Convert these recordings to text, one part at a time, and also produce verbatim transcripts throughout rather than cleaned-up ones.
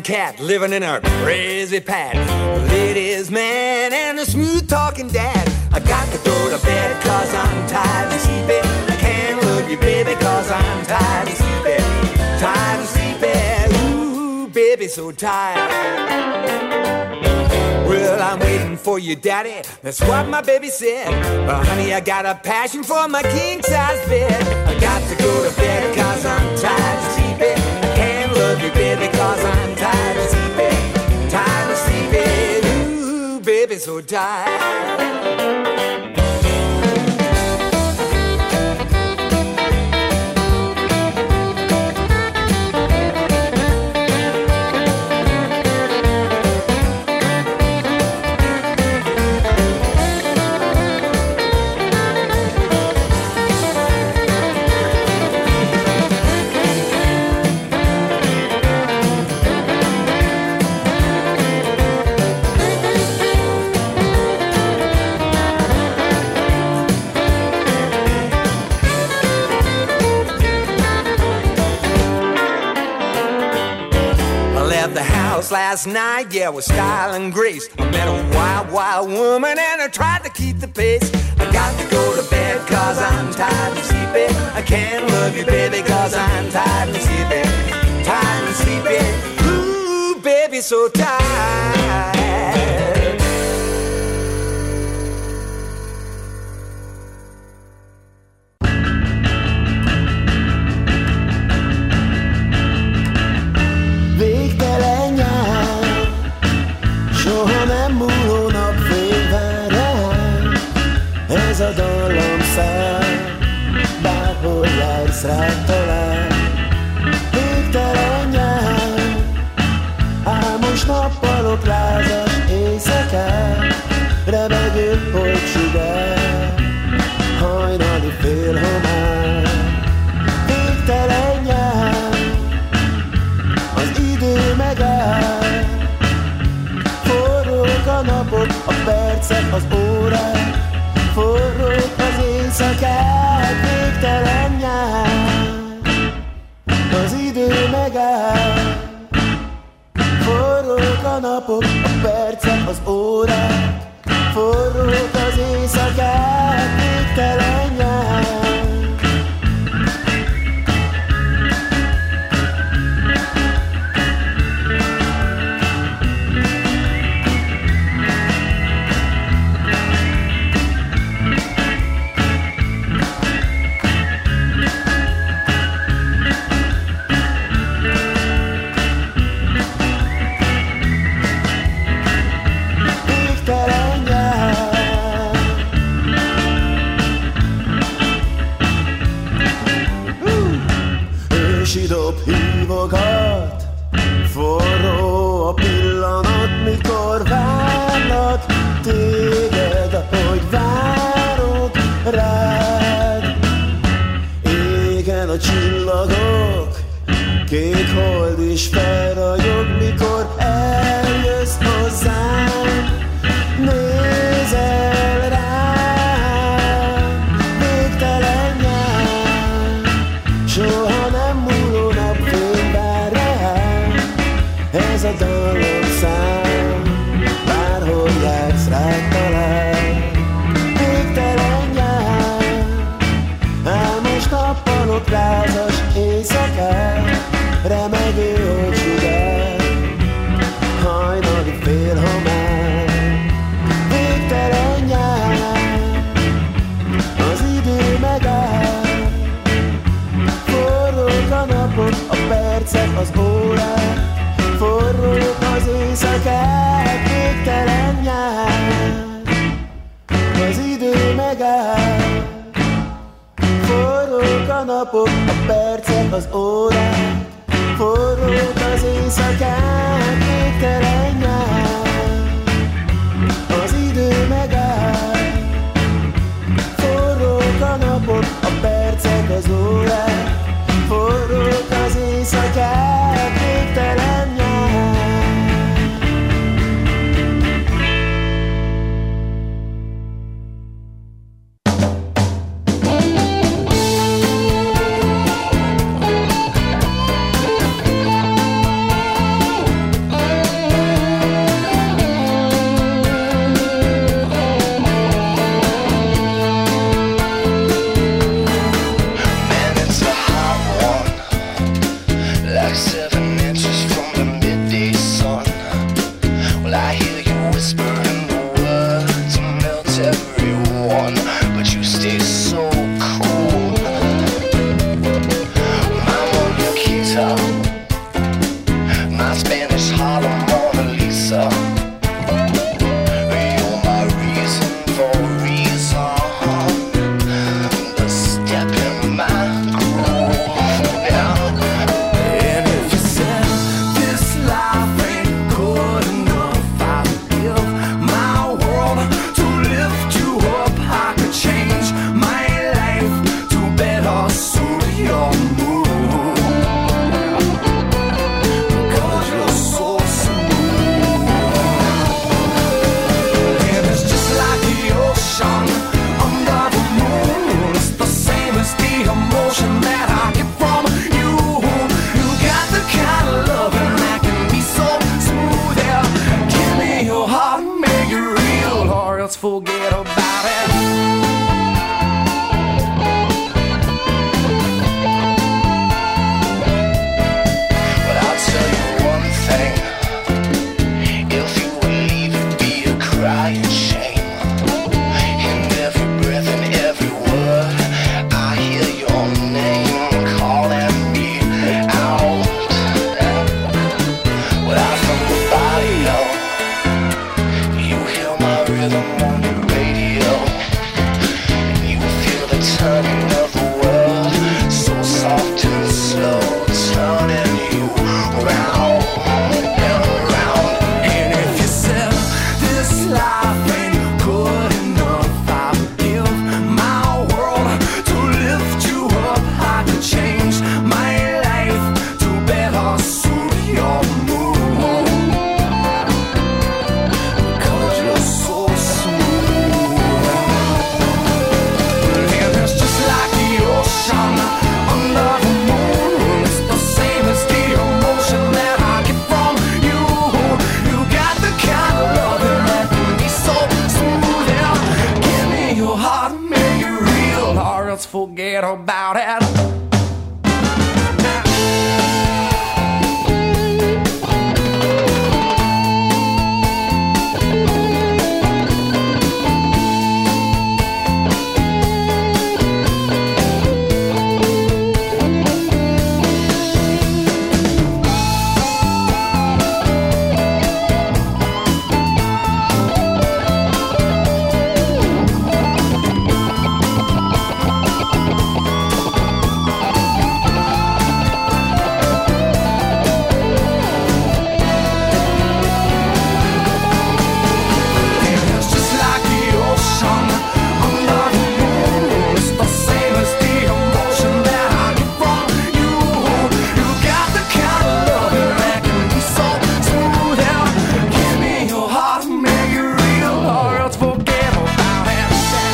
and cat living in a crazy pad. Ladies, man, and a smooth talking dad. I got to go to bed cause I'm tired of sleeping. I can't love you, baby, cause I'm tired of sleeping. Tired of sleeping, ooh, baby, so tired. Well, I'm waiting for you, daddy, that's what my baby said. But honey, I got a passion for my king-size bed. I got to go to bed cause I'm tired of sleeping. I can't love you, baby, cause I'm tired of sleeping. Tired of sleeping, ooh, baby, so tired. Last night, yeah, with style and grace. I met a wild, wild woman and I tried to keep the pace. I got to go to bed cause I'm tired of sleeping. I can't love you, baby, cause I'm tired of sleeping. Tired of sleeping. Ooh, baby, so tired. Ez a dallam szám, bárhol jársz, rád talál. Végtelen nyár, álmos nappalok, lázas éjszakák, remegő holtsugár, hajnali félhomály. Végtelen nyár, az idő megáll, forrók a napok, a percek, az órák, forrók az éjszakák, végtelen nyár, az idő megáll. Forrók a napok, a percek, az órák, forrók az éjszakák, végtelen nyár. Dob hívogat, forró a pillanat, mikor várlak téged, ahogy várok rád. Égen a csillagok, kék hold is felragyog, mikor eljössz hozzám, nézel rám. Végtelen nyár, soha nem múló napfény vár rám. Ez a dalom szám, bárhol jársz, rád talál. Végtelen nyár, álmos nappalok, lázas éjszakák, remegő holtsugár, hajnali félhomály. Végtelen nyár, az idő megáll, forrók a napok, a percek, az órák, forrók az éjszakák. Végtelen nyár, az idő megáll, forrók a napok, a percek, az órák, forrók az éjszakák. Végtelen nyár, az idő megáll, forrók a napok, a percek, az órák, forrók az éjszakák. Végtelen nyár. emotion that I get from you. You got the kind of loving that can be so smooth. Yeah, give me your heart and make it real, or else forget about it. But I'll tell you one thing, if you would leave, it'd be a crying shame. In every breath and every word, I hear your name calling me out. Without from the body, oh, you hear my rhythm on the radio. You feel the turning of the world, so soft and slow, turning you round and round. And if you said this life ain't good enough, I'll give my world to lift you up. I could change my life to better suit your mood, because you're so smooth. And it's just like the ocean under the moon. It's the same as the emotion that I get from you. You got the kind of loving that can be so smooth. Yeah, give me your heart and make it real, or else forget about it. It's just like the ocean under the moon. It's the same as the emotion that I get from you. You got the kind of loving that can be so smooth. Yeah, give me your heart and make it real, or else forget about it.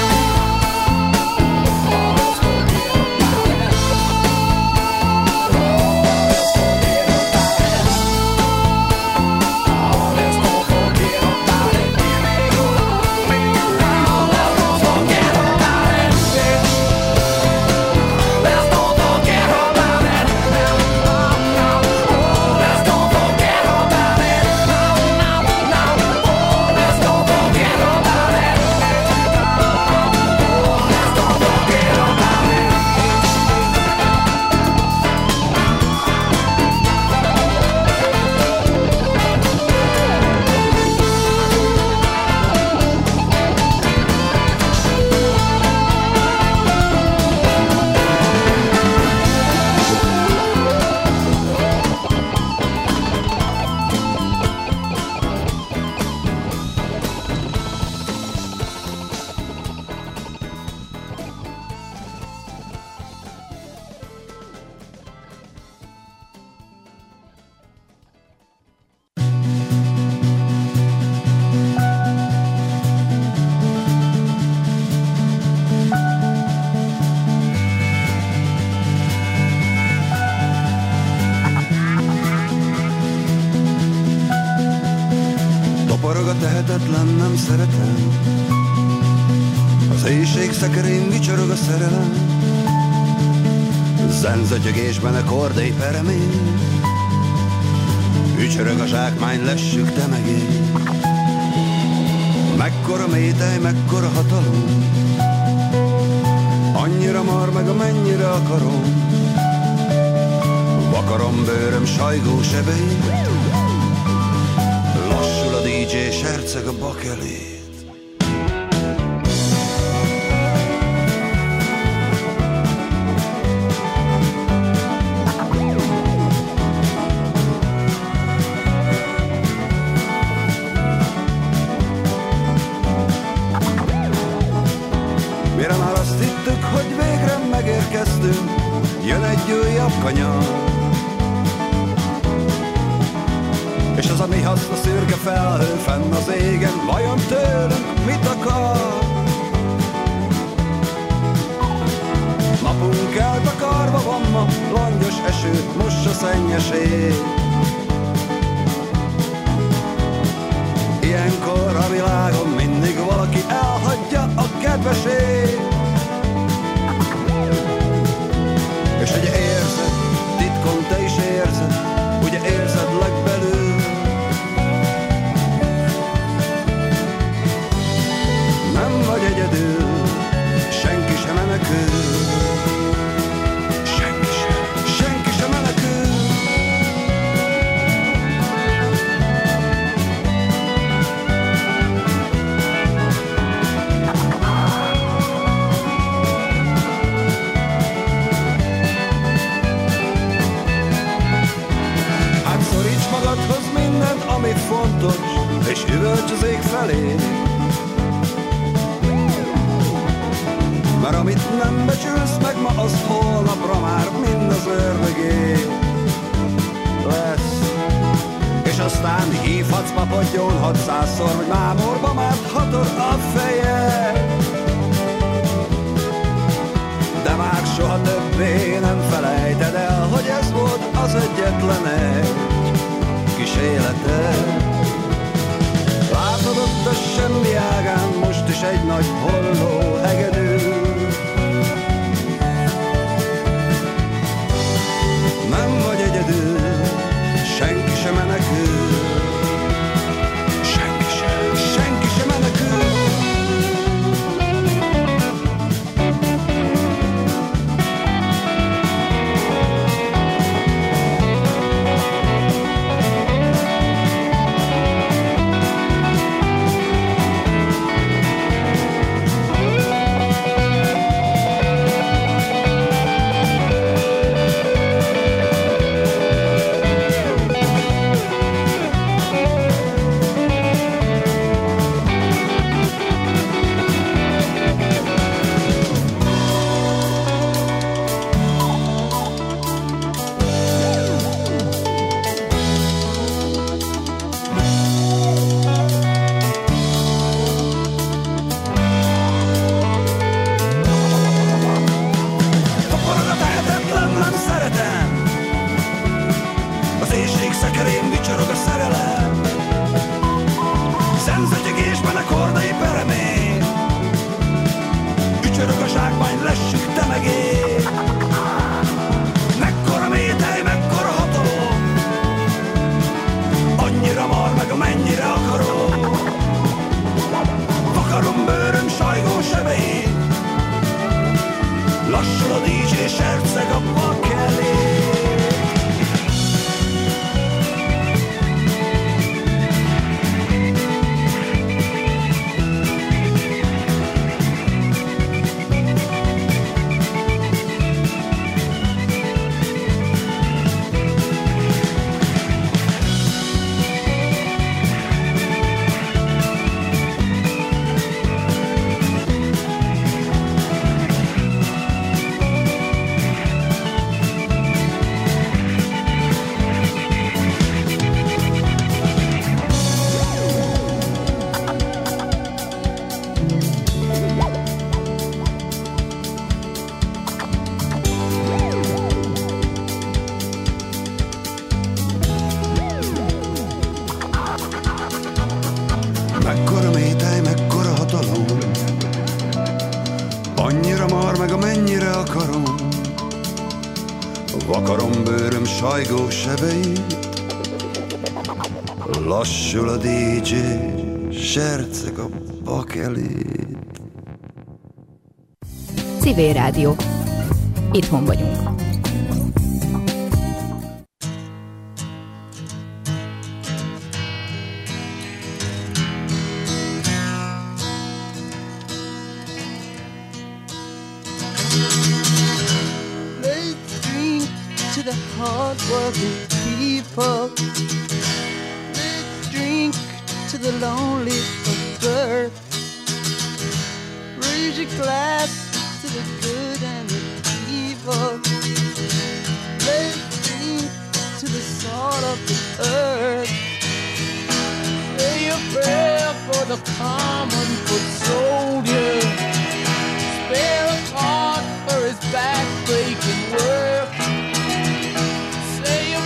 Toporog a tehetetlen, nem szeretem. Az éjség szekerén vicsorog a szerelem. Zenzötyögésben a kordély peremény. Ücsörög a zsákmány, lessük te meg én. Mekkora métej, mekkora hatalom. Annyira mar meg, amennyire akarom. Vakarom bőröm sajgó sebeit. Lassul a dé dzsé, serceg a bakelét. Mire már azt hittük, hogy végre megérkeztünk, jön egy újabb kanyar. És az a mi haszna szürke felhő fenn az égen, vajon tőlünk mit akar? Napunk szennyeség. Ilyenkor a világon mindig valaki elhagyja a kedvesét. És ugye érzed, titkon te is érzed, ugye érzed legbelül. Nem vagy egyedül, senki sem menekül. Senki sem, senki sem menekül. Hát szoríts magadhoz mindent, ami fontos, és üvölts az ég felé. Mert amit nem becsülsz meg ma, az holnapra már mind az ördögé lesz. És aztán hívhatsz papadjon hatszázszor, hogy mámorba máthatod a feje. De már soha többé nem felejted el, hogy ez volt az egyetlen egy kis életed. Látod ott a semmi ágán most is egy nagy holló hegedű. Nem vagy egyedül, senki sem menekül. Senki sem, senki sem menekül. Sajgó sebeit, lassul a dé dzsé, serceg a bakelét. Civil Rádió. Itthon vagyunk. hard-working people. Let's drink to the lonely of birth. Raise your glass to the good and the evil. Let's drink to the salt of the earth. Say a prayer for the common foot soldier. Spare a heart for his back-breaking work. Say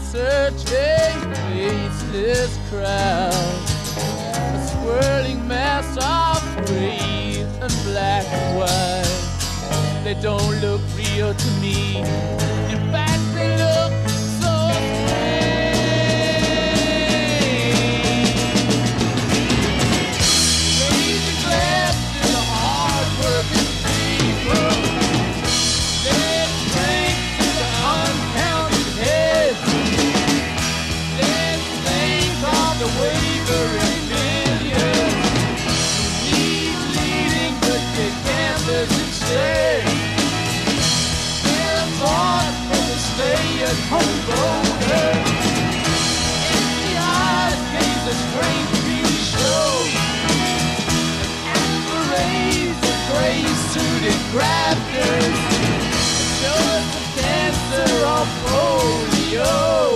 searching, faceless crowd, a swirling mass of gray and black and white. They don't look real to me. In fact, they look so strange. Crazy glass to the hard-working people. Dead strength to the uncounted heads. Let's think of the wavering millions. Need leading, but they gamblers instead. Their thought was to stay at home voter. Empty eyes gaze a strange T V show. And parades of gray-suited grafters show us the cancer of polio.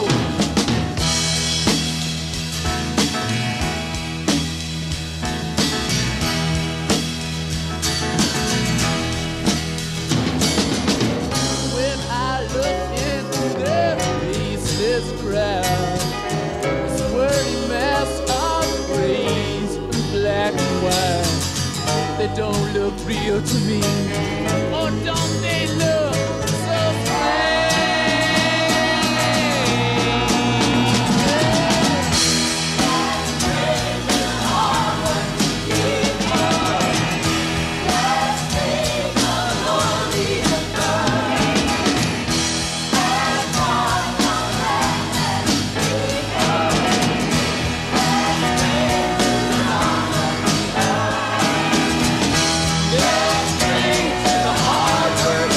When I look into their faceless crowd, a swirling mass of grays and black and white, they don't look real to me. Or don't they look so There's strength to the hard work.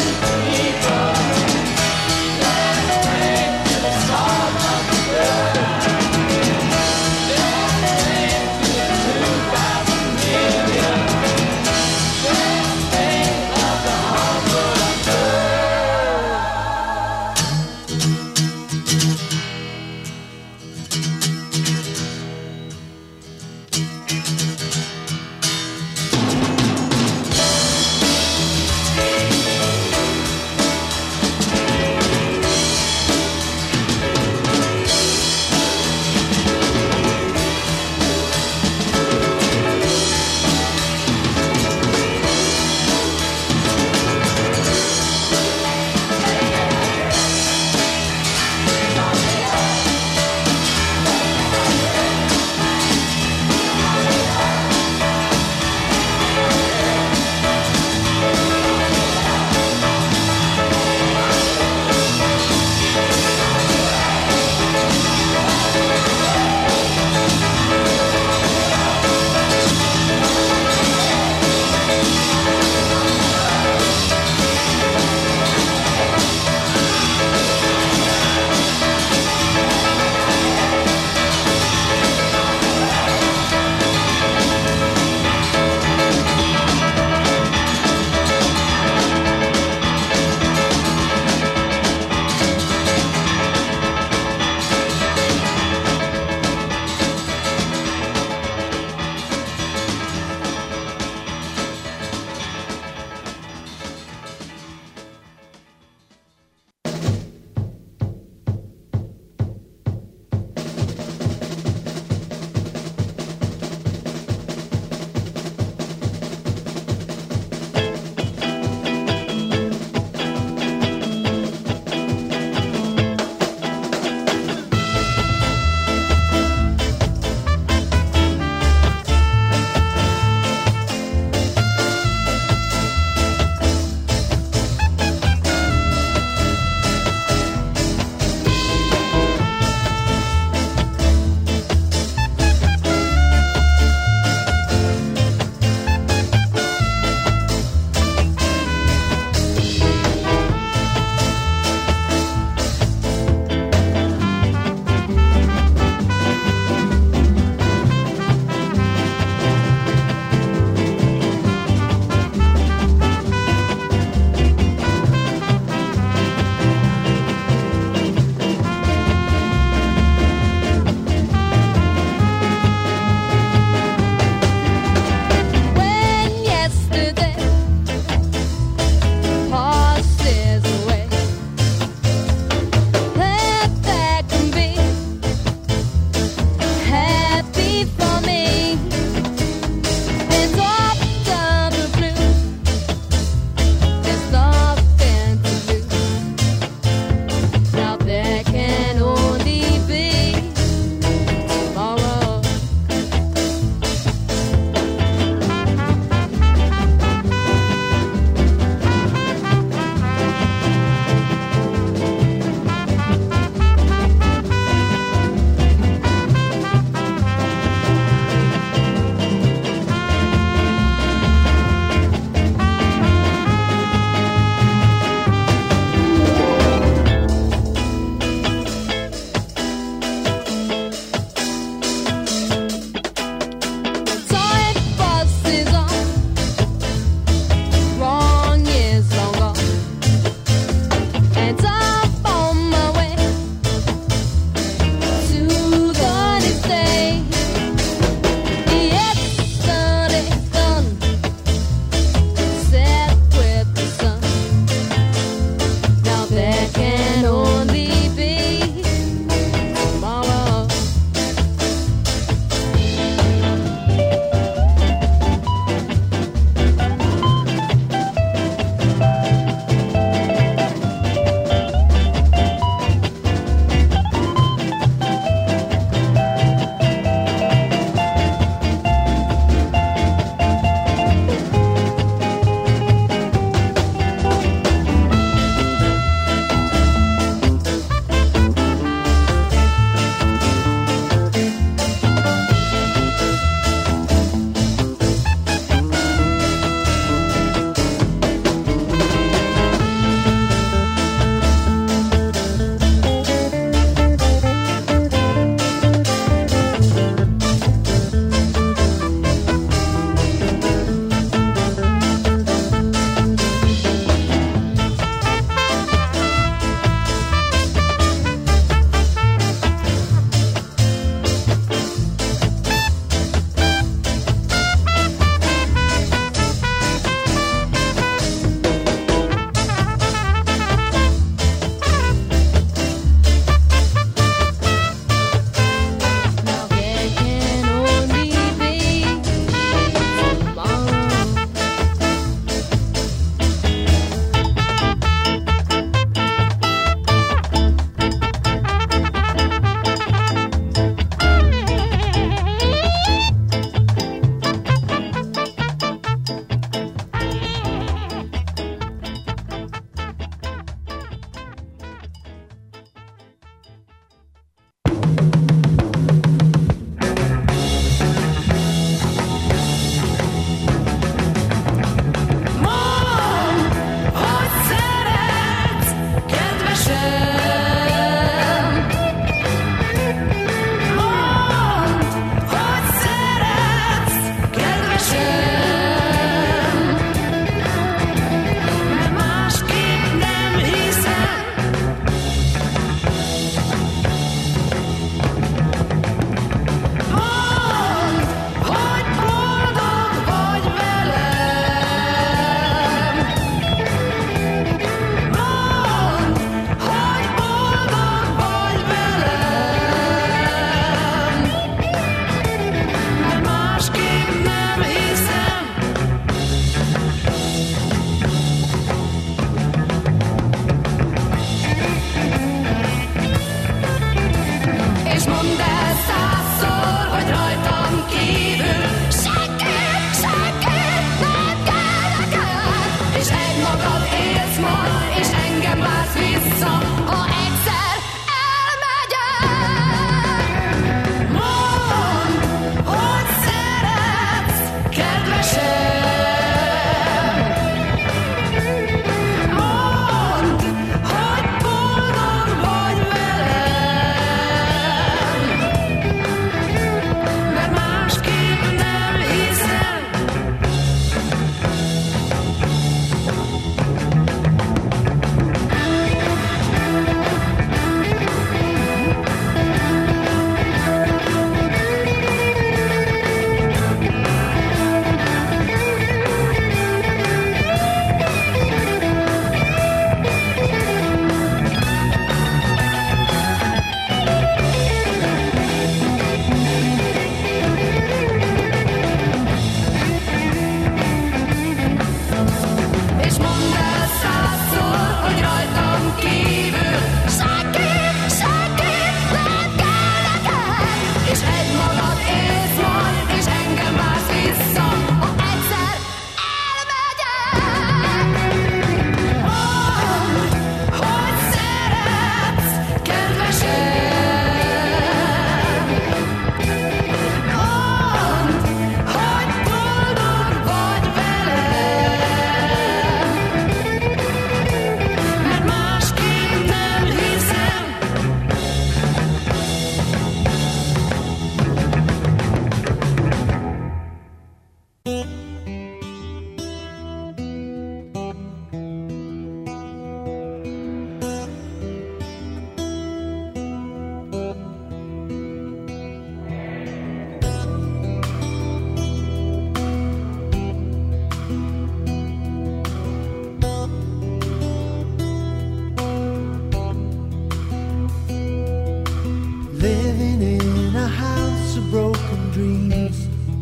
Living in a house of broken dreams,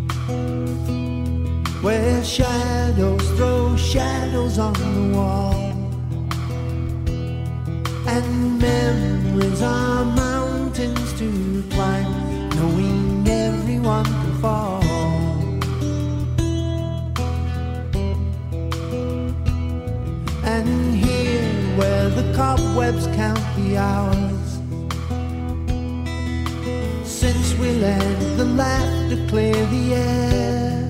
where shadows throw shadows on the wall, and memories are mountains to climb, knowing everyone can fall. And here where the cobwebs count the hours, since we let the laughter clear the air,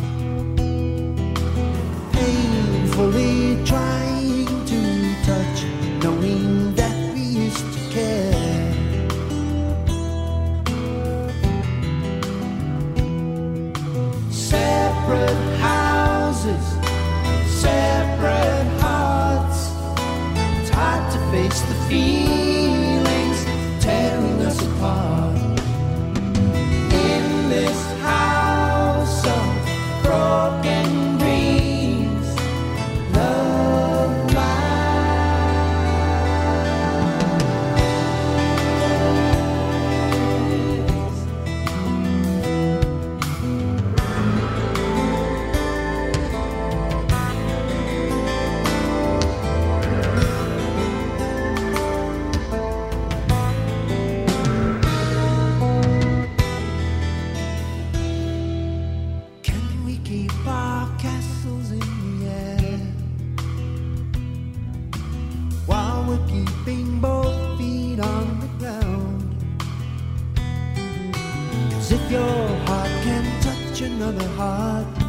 painfully trying to touch, knowing that we used to care. Separate houses, separate hearts, it's hard to face the feelings tearing us apart. This house of broken dreams, love keeping both feet on the ground. 'Cause if your heart can touch another heart,